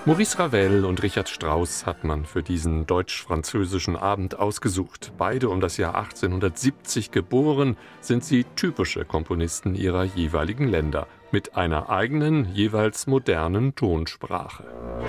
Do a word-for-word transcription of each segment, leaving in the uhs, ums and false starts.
Maurice Ravel und Richard Strauss hat man für diesen deutsch-französischen Abend ausgesucht. Beide um das Jahr achtzehnhundertsiebzig geboren, sind sie typische Komponisten ihrer jeweiligen Länder, mit einer eigenen, jeweils modernen Tonsprache.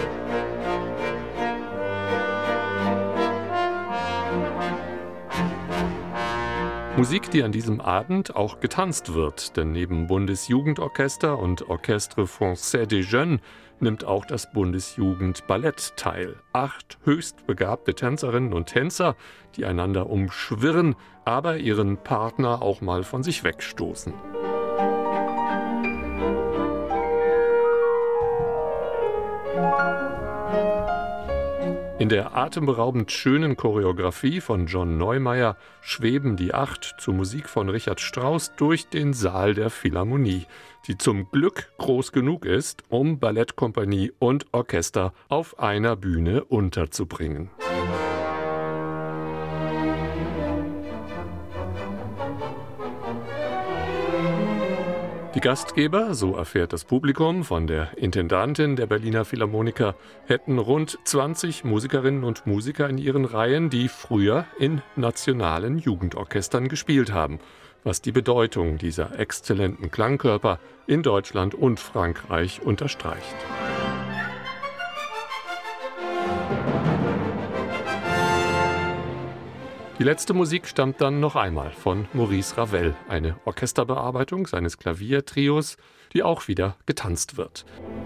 Musik, die an diesem Abend auch getanzt wird, denn neben Bundesjugendorchester und Orchestre Français des Jeunes nimmt auch das Bundesjugendballett teil. Acht höchst begabte Tänzerinnen und Tänzer, die einander umschwirren, aber ihren Partner auch mal von sich wegstoßen. In der atemberaubend schönen Choreografie von John Neumeier schweben die Acht zur Musik von Richard Strauss durch den Saal der Philharmonie, die zum Glück groß genug ist, um Ballettkompanie und Orchester auf einer Bühne unterzubringen. Die Gastgeber, so erfährt das Publikum von der Intendantin der Berliner Philharmoniker, hätten rund zwanzig Musikerinnen und Musiker in ihren Reihen, die früher in nationalen Jugendorchestern gespielt haben, was die Bedeutung dieser exzellenten Klangkörper in Deutschland und Frankreich unterstreicht. Die letzte Musik stammt dann noch einmal von Maurice Ravel, eine Orchesterbearbeitung seines Klaviertrios, die auch wieder getanzt wird.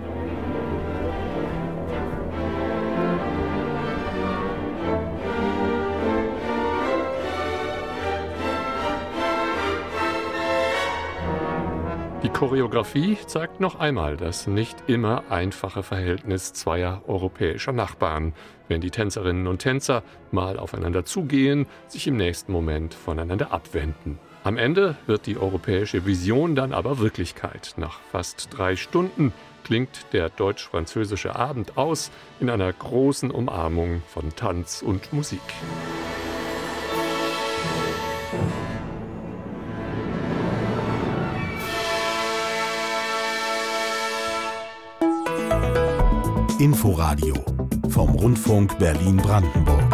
Die Choreografie zeigt noch einmal das nicht immer einfache Verhältnis zweier europäischer Nachbarn, wenn die Tänzerinnen und Tänzer mal aufeinander zugehen, sich im nächsten Moment voneinander abwenden. Am Ende wird die europäische Vision dann aber Wirklichkeit. Nach fast drei Stunden klingt der deutsch-französische Abend aus in einer großen Umarmung von Tanz und Musik. Inforadio vom Rundfunk Berlin-Brandenburg.